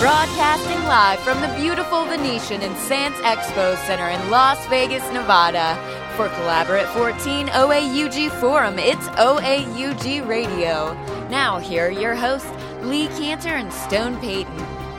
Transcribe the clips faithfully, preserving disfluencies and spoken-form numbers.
Broadcasting live from the beautiful Venetian and Sands Expo Center in Las Vegas, Nevada. For Collaborate fourteen O A U G Forum, it's O A U G Radio. Now, here are your hosts, Lee Cantor and Stone Payton.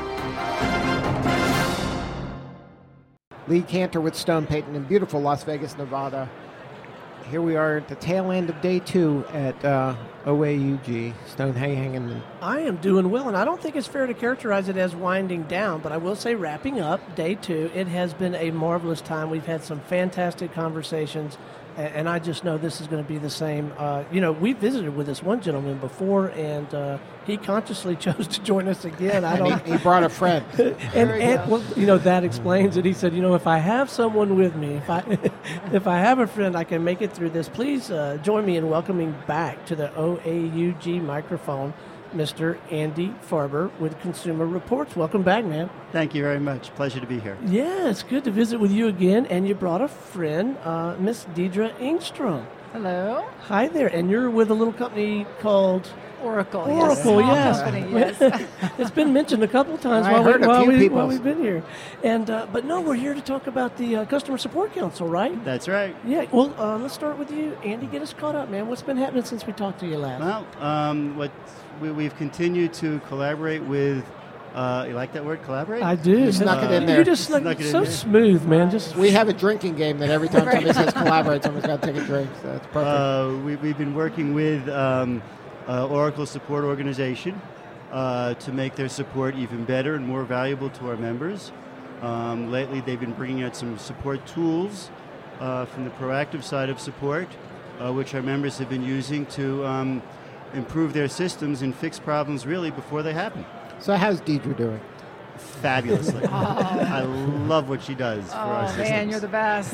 Lee Cantor with Stone Payton in beautiful Las Vegas, Nevada. Here we are at the tail end of day two at uh, O A U G. Stone, how you hanging in? I am doing well, and I don't think it's fair to characterize it as winding down, but I will say wrapping up day two, it has been a marvelous time. We've had some fantastic conversations, and, and I just know this is going to be the same. Uh, you know, we visited with this one gentleman before, and uh, he consciously chose to join us again. I don't. he, he brought a friend. and, and well, you know, that explains it. He said, you know, if I have someone with me, if I if I have a friend, I can make it through this. Please uh, join me in welcoming back to the O A U G microphone, Mister Andy Farber with Consumer Reports. Welcome back, man. Thank you very much. Pleasure to be here. Yeah, it's good to visit with you again. And you brought a friend, uh, Miss Deidre Engstrom. Hello. Hi there. And you're with a little company called Oracle. Oracle, yes. yes. Company, yes. It's been mentioned a couple times I while, heard we, a while, few we, people. while we've been here. And uh, but no, we're here to talk about the uh, Customer Support Council, right? That's right. Yeah. Well, uh, let's start with you, Andy. Get us caught up, man. What's been happening since we talked to you last? Well, um, what we, we've continued to collaborate with. Uh, you like that word, collaborate? I do. You snuck it in there. You just snuck, Snuck it in so there. smooth, man. Just We have a drinking game that every time somebody says collaborate, someone's got to take a drink. So that's perfect. Uh, we, we've been working with um, uh, Oracle Support Organization uh, to make their support even better and more valuable to our members. Um, lately, they've been bringing out some support tools uh, from the proactive side of support, uh, which our members have been using to um, improve their systems and fix problems really before they happen. So how's Deidre doing? Fabulously. I love what she does for our Oh, systems. man, you're the best.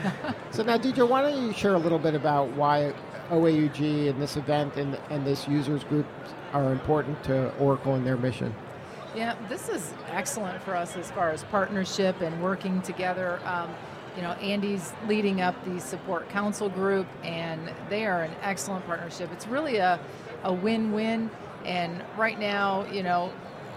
So now, Deidre, why don't you share a little bit about why O A U G and this event and, and this users group are important to Oracle and their mission? Yeah, this is excellent for us as far as partnership and working together. Um, you know, Andy's leading up the support council group, and they are an excellent partnership. It's really a, a win-win, and right now, you know,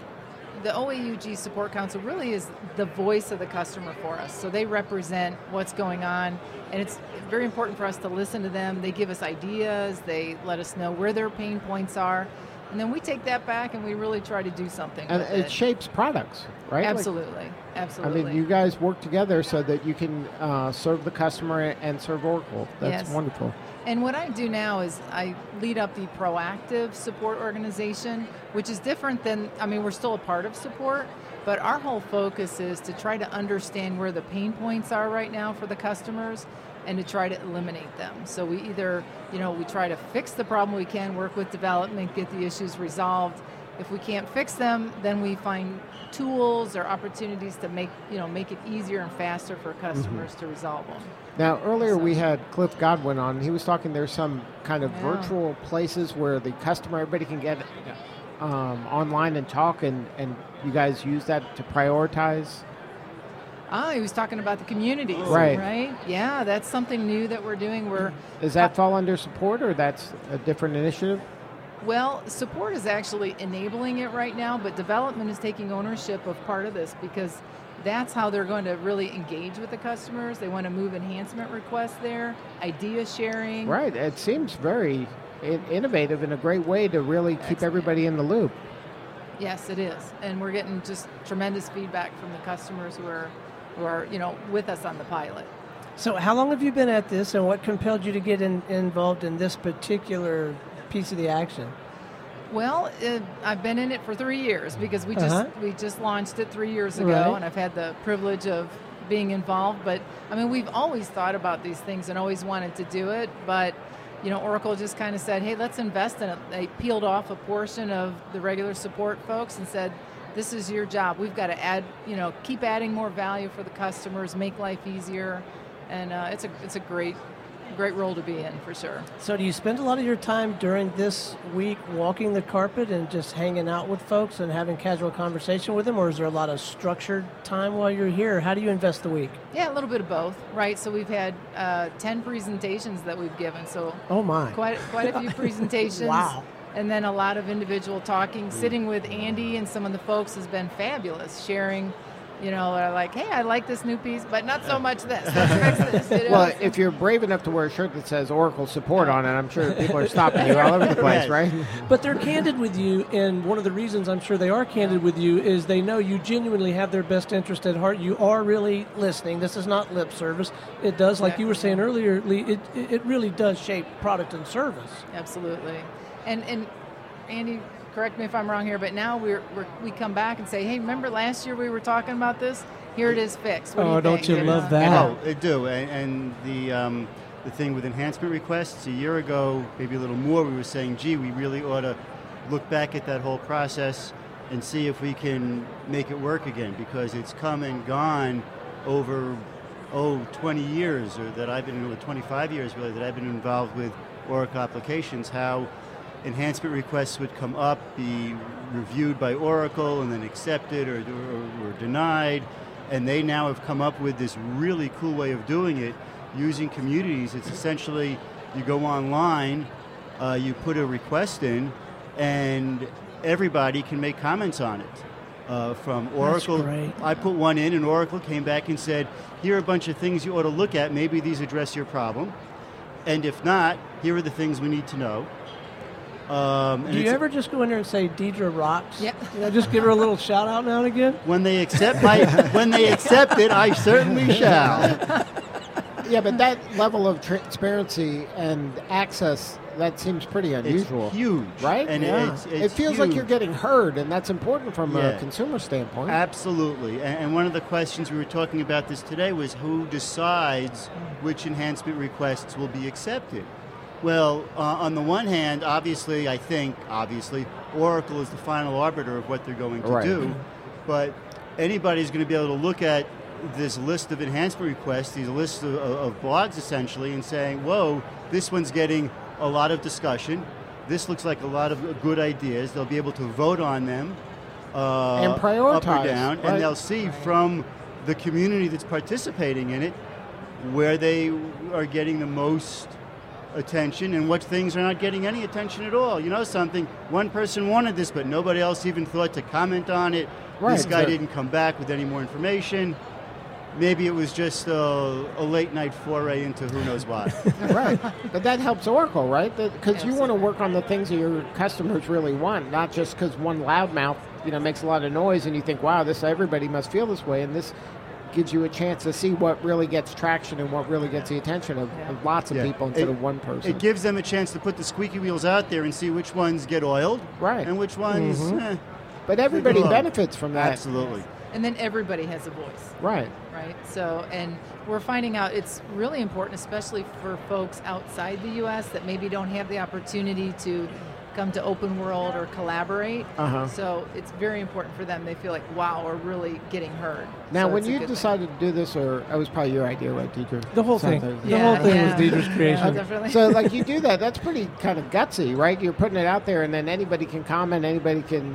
the O A U G Support Council really is the voice of the customer for us. So they represent what's going on, and it's very important for us to listen to them. They give us ideas, they let us know where their pain points are, and then we take that back and we really try to do something And with it it. shapes products, right? Like, Absolutely, absolutely. I mean, you guys work together so that you can uh, serve the customer and serve Oracle. That's Yes. wonderful. And what I do now is I lead up the proactive support organization, which is different than, I mean, we're still a part of support, but our whole focus is to try to understand where the pain points are right now for the customers and to try to eliminate them. So we either, you know, we try to fix the problem we can, work with development, get the issues resolved. If we can't fix them, then we find tools or opportunities to make, you know, make it easier and faster for customers mm-hmm. to resolve them. Now, earlier So- we had Cliff Godwin on. He was talking there's some kind of Yeah. virtual places where the customer, everybody can get um, online and talk, and, and you guys use that to prioritize? Ah, he was talking about the communities, Right. right? Yeah, that's something new that we're doing. We're Does that fall under support, or that's a different initiative? Well, support is actually enabling it right now, but development is taking ownership of part of this because that's how they're going to really engage with the customers. They want to move enhancement requests there, idea sharing. Right. It seems very in- innovative and a great way to really keep Excellent. everybody in the loop. Yes, it is. And we're getting just tremendous feedback from the customers who are, who are you know, with us on the pilot. So how long have you been at this, and what compelled you to get in, involved in this particular piece of the action? Well, it, I've been in it for three years because we just Uh-huh. we just launched it three years ago, Right. and I've had the privilege of being involved. But I mean, we've always thought about these things and always wanted to do it. But you know, Oracle just kind of said, "Hey, let's invest in it." They peeled off a portion of the regular support folks and said, "This is your job. We've got to add, you know, keep adding more value for the customers, make life easier." And uh, it's a it's a great great role to be in for sure. So do you spend a lot of your time during this week walking the carpet and just hanging out with folks and having casual conversation with them, or is there a lot of structured time while you're here? How do you invest the week? Yeah, a little bit of both, right? So we've had uh, ten presentations that we've given, so Oh my. quite quite a few presentations. Wow. and then a lot of individual talking. Mm. Sitting with Andy and some of the folks has been fabulous, sharing, you know, are like, hey, I like this new piece, but not so much this. Let's fix this. You know? Well, if you're brave enough to wear a shirt that says Oracle support on it, I'm sure people are stopping you all over the place, right? But they're candid with you, and one of the reasons I'm sure they are candid with you is they know you genuinely have their best interest at heart. You are really listening. This is not lip service. It does, like you were saying earlier, Lee, it, it really does shape product and service. Absolutely. And, and Andy, correct me if I'm wrong here, but now we're, we're we come back and say, hey, remember last year we were talking about this? Here it is fixed. What oh, do you don't think? you love that? Oh, I do. And, and the um, the thing with enhancement requests, a year ago, maybe a little more, we were saying, gee, we really ought to look back at that whole process and see if we can make it work again, because it's come and gone over, oh, twenty years, or that I've been, or twenty-five years really, that I've been involved with Oracle applications, how enhancement requests would come up, be reviewed by Oracle, and then accepted or, or, or denied. And they now have come up with this really cool way of doing it using communities. It's essentially, you go online, uh, you put a request in, and everybody can make comments on it. Uh, from Oracle, That's great. I put one in, and Oracle came back and said, here are a bunch of things you ought to look at. Maybe these address your problem. And if not, here are the things we need to know. Um, Do you ever just go in there and say Deidre rocks? Yeah. You know, just give her a little shout out now and again? When they accept my, when they accept it, I certainly shall. Yeah, but that level of transparency and access, that seems pretty unusual. It's huge, right? And yeah. it's, it's it feels huge. like you're getting heard, and that's important from Yeah. a consumer standpoint. Absolutely. And, and one of the questions we were talking about this today was who decides which enhancement requests will be accepted. Well, uh, on the one hand, obviously, I think, obviously, Oracle is the final arbiter of what they're going to Right. do. But anybody's going to be able to look at this list of enhancement requests, these lists of, of blogs, essentially, and saying, whoa, this one's getting a lot of discussion. This looks like a lot of good ideas. They'll be able to vote on them uh, And prioritize, up or down, right. and they'll see from the community that's participating in it where they are getting the most attention and what things are not getting any attention at all. You know something, one person wanted this, but nobody else even thought to comment on it. Right, This guy so- didn't come back with any more information. Maybe it was just a, a late night foray into who knows what. Right. But that helps Oracle, right? Because you want to Absolutely. work on the things that your customers really want, not just because one loudmouth, you know, makes a lot of noise and you think, wow, this everybody must feel this way, and this gives you a chance to see what really gets traction and what really gets the attention of, Yeah. of lots of Yeah. people instead It- of one person. It gives them a chance to put the squeaky wheels out there and see which ones get oiled, Right. and which ones, Mhm. eh, But everybody along. benefits from that. absolutely. And then everybody has a voice. Right. Right. So, and we're finding out it's really important, especially for folks outside the U S that maybe don't have the opportunity to come to Open World or collaborate. Uh-huh. So it's very important for them. They feel like, wow, we're really getting heard. Now, So when it's a you good thing. decided to do this, or it was probably your idea, right, Deidre? The whole thing. Something. The Yeah, whole thing yeah. was Deidre's Yeah, creation. definitely. So, like, you do that, that's pretty kind of gutsy, right? You're putting it out there, and then anybody can comment, anybody can,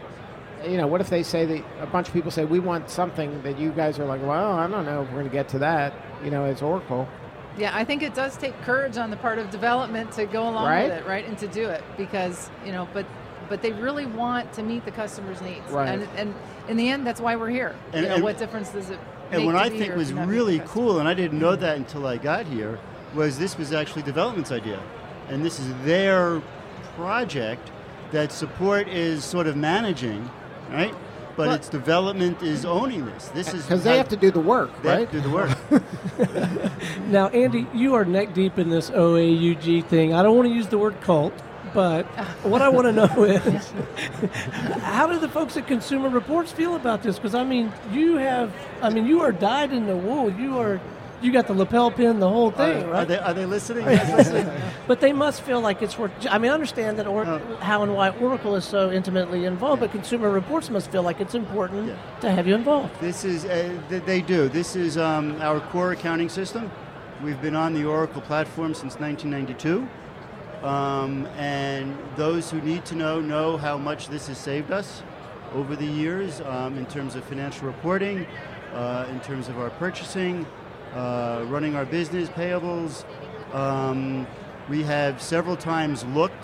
you know, what if they say that a bunch of people say, we want something that you guys are like, well, I don't know if we're going to get to that, you know, as Oracle. Yeah, I think it does take courage on the part of development to go along Right. with it, right, and to do it because you know, but but they really want to meet the customer's needs, Right. and and in the end, that's why we're here. And- you know, and- what difference does it make? And what to I be think here was if you're not meeting really the customer? cool, and I didn't know that until I got here, was this was actually development's idea. And this is their project that support is sort of managing, right? But Well- its development is owning this. This is Because they how- have to do the work, they have right? to do the work. Now, Andy, you are neck deep in this O A U G thing. I don't want to use the word cult, but what I want to know is how do the folks at Consumer Reports feel about this? Because, I mean, you have, I mean, you are dyed in the wool. You are, you got the lapel pin, the whole thing, are, right? are they, are they listening? Yes, listening? But they must feel like it's worth. I mean, I understand that or, Uh, how and why Oracle is so intimately involved, but Consumer Reports must feel like it's important Yeah. to have you involved. This is, uh, th- they do. This is um, our core accounting system. We've been on the Oracle platform since nineteen ninety-two. Um, and those who need to know know how much this has saved us over the years um, in terms of financial reporting, uh, in terms of our purchasing, uh, running our business, payables. Um, we have several times looked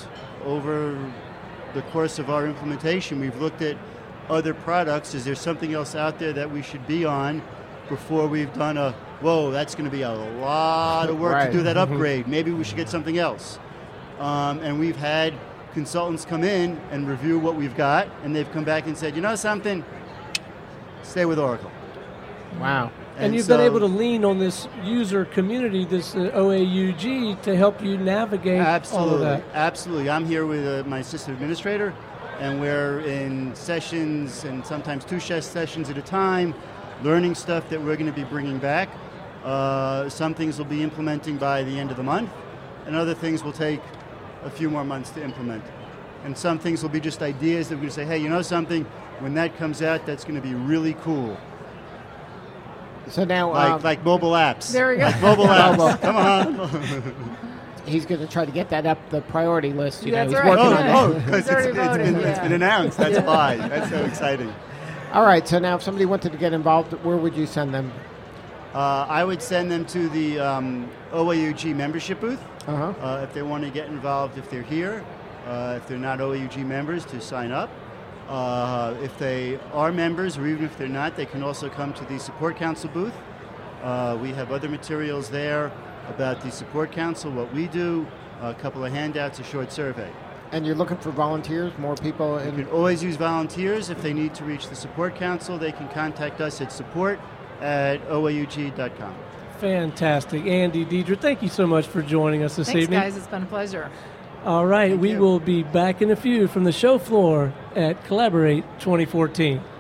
over the course of our implementation, we've looked at other products. Is there something else out there that we should be on before we've done a, whoa, that's going to be a lot of work Right. to do that upgrade. Maybe we should get something else. Um, and we've had consultants come in and review what we've got, and they've come back and said, you know something, stay with Oracle. Wow. And, you've so- been able to lean on this user community, this uh, O A U G, to help you navigate Absolutely, all of that. absolutely. I'm here with uh, my assistant administrator, and we're in sessions and sometimes two chess sessions at a time, learning stuff that we're going to be bringing back. Uh, some things we'll be implementing by the end of the month, and other things will take a few more months to implement. And some things will be just ideas that we're going to say, hey, you know something, when that comes out, that's going to be really cool. So now Like, um, like mobile apps. There we go. Like mobile apps. Come on. he's going to try to get that up the priority list. You That's know, he's right. working Oh, on oh, it. because It's already it's, it's, voted, been, yeah. it's been announced. That's why. That's so exciting. All right. So now, if somebody wanted to get involved, where would you send them? Uh, I would send them to the um, O A U G membership booth Uh-huh. uh, if they want to get involved, if they're here. Uh, if they're not O A U G members, to sign up. Uh, if they are members, or even if they're not, they can also come to the Support Council booth. Uh, we have other materials there about the Support Council, what we do, a couple of handouts, a short survey. And you're looking for volunteers, more people. You In, can always use volunteers. If they need to reach the Support Council, they can contact us at support at O A U G dot com. Fantastic. Andy, Deidre, thank you so much for joining us this Thanks, evening. guys. It's been a pleasure. All right, Thank we you. will be back in a few from the show floor at Collaborate twenty fourteen.